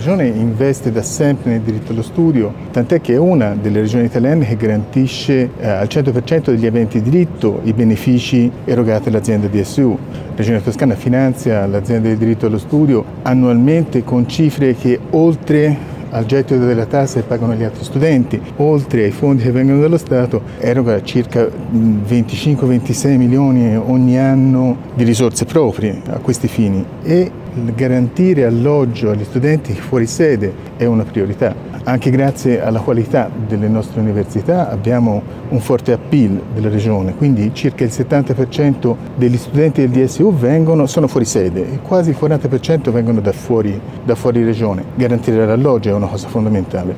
Regione investe da sempre nel diritto allo studio, tant'è che è una delle regioni italiane che garantisce al 100% degli aventi diritto i benefici erogati all'azienda DSU. La Regione Toscana finanzia l'azienda di diritto allo studio annualmente con cifre che oltre al gettito della tassa che pagano gli altri studenti, oltre ai fondi che vengono dallo Stato, eroga circa 25-26 milioni ogni anno di risorse proprie a questi fini e garantire alloggio agli studenti fuori sede è una priorità. Anche grazie alla qualità delle nostre università abbiamo un forte appeal della Regione, quindi circa il 70% degli studenti del DSU sono fuori sede e quasi il 40% vengono da fuori Regione. Garantire l'alloggio è una cosa fondamentale.